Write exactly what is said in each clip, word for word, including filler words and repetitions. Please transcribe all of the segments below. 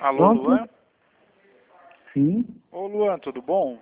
Alô, Pronto? Luan? Sim, Ô, Luan, tudo bom?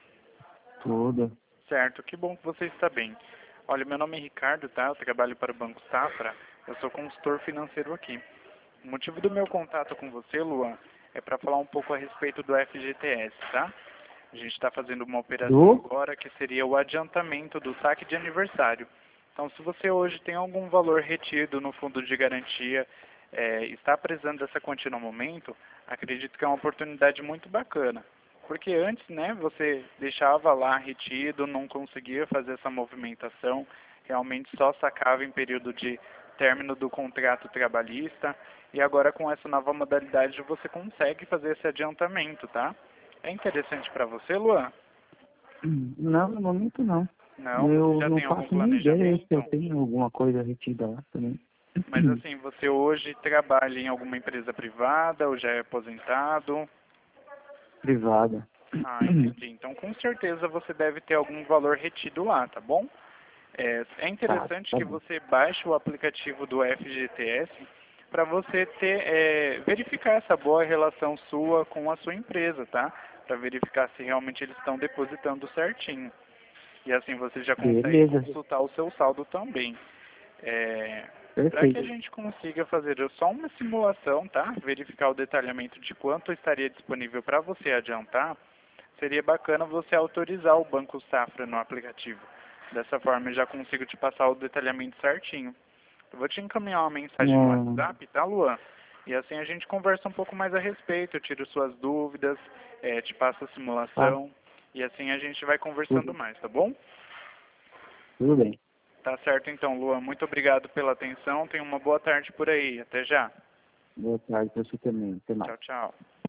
tudo. Certo, que bom que você está bem. Olha, meu nome é Ricardo, tá? Eu trabalho para o Banco Safra. Eu sou consultor financeiro aqui. O motivo do meu contato com você, Luan, é para falar um pouco a respeito do F G T S, tá? A gente está fazendo uma operação Do? agora que seria o adiantamento do saque de aniversário. Então, se você hoje tem algum valor retido no fundo de garantia, é, está precisando dessa quantia no momento, acredito que é uma oportunidade muito bacana. Porque antes, né, você deixava lá retido, não conseguia fazer essa movimentação, realmente só sacava em período de término do contrato trabalhista, e agora com essa nova modalidade você consegue fazer esse adiantamento, tá? É interessante para você, Luan? Não, no momento não. Não? Você Eu já não tem algum faço nem ideia se eu planejamento? tenho alguma coisa retida lá também. Mas assim, você hoje trabalha em alguma empresa privada ou já é aposentado? Privada. Ah, entendi. Então com certeza você deve ter algum valor retido lá, tá bom? É, é Tá, interessante tá que bom. você baixe o aplicativo do F G T S para você ter, é, verificar essa boa relação sua com a sua empresa, tá? Para verificar se realmente eles estão depositando certinho. E assim você já consegue Beleza, consultar o seu saldo também. É, para que a perfeito. gente consiga fazer só uma simulação, tá? Verificar o detalhamento de quanto estaria disponível para você adiantar, seria bacana você autorizar o Banco Safra no aplicativo. Dessa forma eu já consigo te passar o detalhamento certinho. Eu vou te encaminhar uma mensagem no Hum, WhatsApp, tá, Luan? E assim a gente conversa um pouco mais a respeito, eu tiro suas dúvidas, eh, te passo a tá, simulação, e assim a gente vai conversando tudo, mais, tá bom? tudo bem. Tá certo então, Luan. Muito obrigado pela atenção. Tenha uma boa tarde por aí. Até já. Boa tarde pra você também. Até mais. Tchau, tchau.